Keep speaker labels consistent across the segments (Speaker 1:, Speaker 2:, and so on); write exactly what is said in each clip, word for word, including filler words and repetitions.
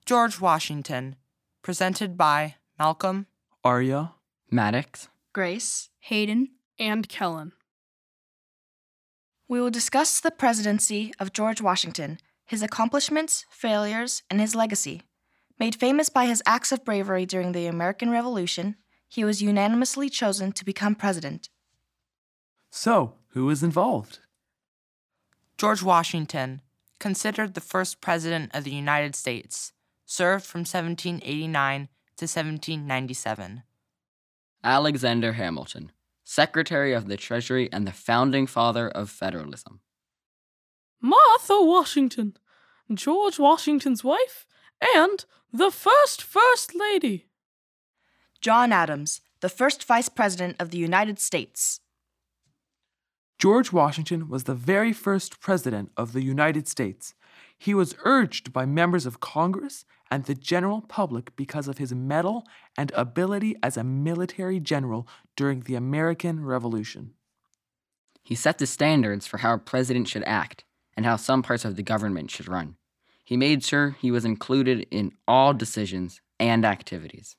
Speaker 1: George Washington, presented by Malcolm,
Speaker 2: Arya,
Speaker 3: Maddox,
Speaker 4: Grace,
Speaker 5: Hayden,
Speaker 6: and Kellen.
Speaker 4: We will discuss the presidency of George Washington, his accomplishments, failures, and his legacy. Made famous by his acts of bravery during the American Revolution, he was unanimously chosen to become president.
Speaker 2: So, who was involved?
Speaker 1: George Washington, considered the first president of the United States, served from seventeen eighty-nine to seventeen ninety-seven.
Speaker 3: Alexander Hamilton, Secretary of the Treasury and the founding father of federalism.
Speaker 6: Martha Washington, George Washington's wife, and the first First Lady.
Speaker 4: John Adams, the first Vice President of the United States.
Speaker 2: George Washington was the very first president of the United States. He was urged by members of Congress and the general public because of his mettle and ability as a military general during the American Revolution.
Speaker 3: He set the standards for how a president should act and how some parts of the government should run. He made sure he was included in all decisions and activities.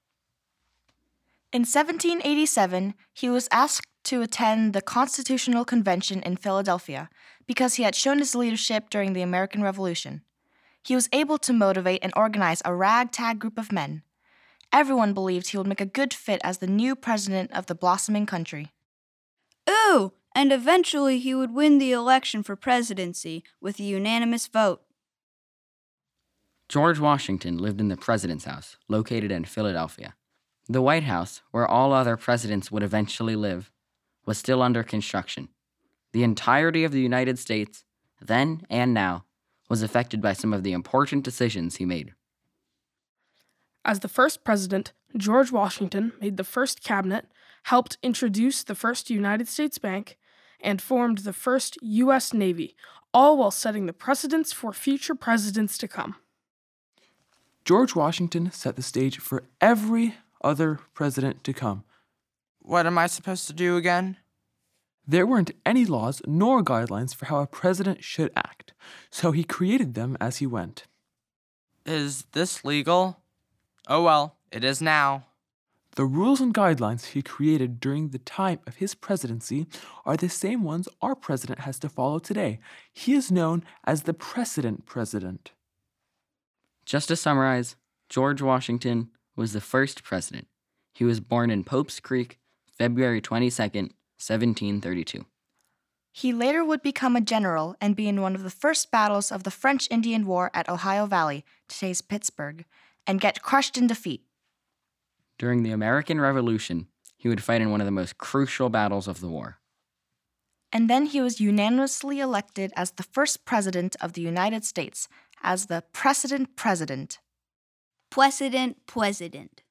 Speaker 4: In seventeen eighty-seven, he was asked to attend the Constitutional Convention in Philadelphia because he had shown his leadership during the American Revolution. He was able to motivate and organize a ragtag group of men. Everyone believed he would make a good fit as the new president of the blossoming country.
Speaker 5: Ooh, and eventually he would win the election for presidency with a unanimous vote.
Speaker 3: George Washington lived in the President's House, located in Philadelphia. The White House, where all other presidents would eventually live, was still under construction. The entirety of the United States, then and now, was affected by some of the important decisions he made.
Speaker 6: As the first president, George Washington made the first cabinet, helped introduce the first United States Bank, and formed the first U S Navy, all while setting the precedents for future presidents to come.
Speaker 2: George Washington set the stage for every other president to come.
Speaker 1: What am I supposed to do again?
Speaker 2: There weren't any laws nor guidelines for how a president should act, so he created them as he went.
Speaker 1: Is this legal? Oh well, it is now.
Speaker 2: The rules and guidelines he created during the time of his presidency are the same ones our president has to follow today. He is known as the precedent president.
Speaker 3: Just to summarize, George Washington was the first president. He was born in Pope's Creek, February twenty-second, seventeen thirty-two.
Speaker 4: He later would become a general and be in one of the first battles of the French Indian War at Ohio Valley, today's Pittsburgh, and get crushed in defeat.
Speaker 3: During the American Revolution, he would fight in one of the most crucial battles of the war.
Speaker 4: And then he was unanimously elected as the first president of the United States, as the precedent president.
Speaker 5: Precedent president.